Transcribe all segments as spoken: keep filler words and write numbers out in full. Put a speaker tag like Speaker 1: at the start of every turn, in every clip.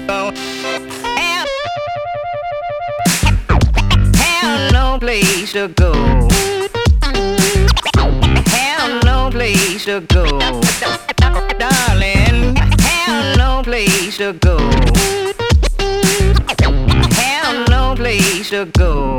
Speaker 1: Have, have no place to go. Have no place to go. Darling, have no place to go. Have no place to go.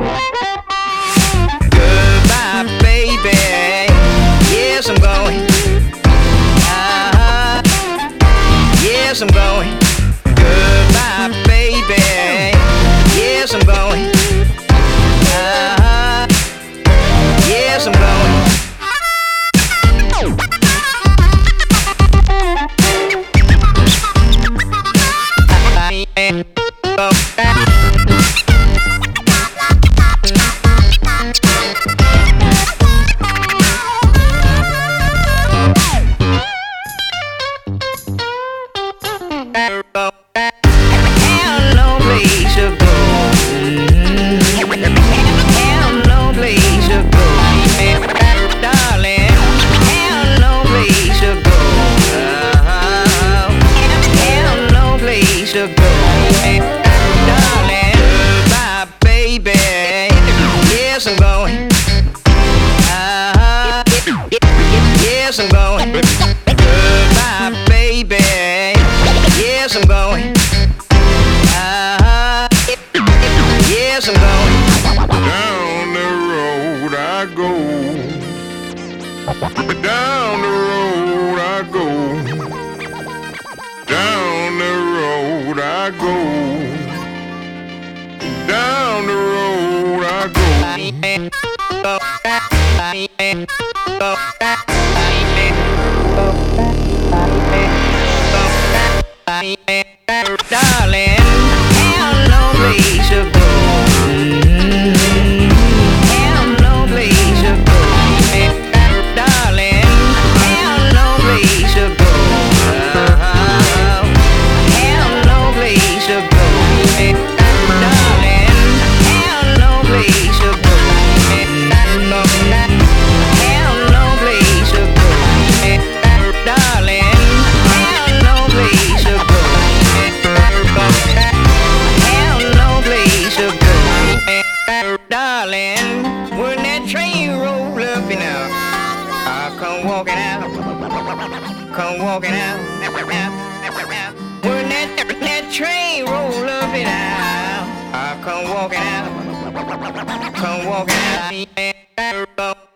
Speaker 1: Goodbye, baby. Yes, I'm going. Uh-huh. Yes, I'm going. Goodbye, baby. Yes, I'm going. Uh-huh. Yes, I'm going. Yes, I'm going. Uh-huh. Yes, I'm going. Goodbye, baby. Yes, I'm going. Uh-huh. Yes, I'm going.
Speaker 2: Down the road I go. Down the road I go. Down the road I go. Down the road I go.
Speaker 1: Darling, have no place to go. Have no place to go. Darling, have no place to go. Have no place to go. Darling, have no place to go. Have no place to go. Darling, have no place to go. Have no place to go. Darling, when that train roll up and out, I come walking out, come walking out. When that, that train roll up and out, I come walking out, come walking out.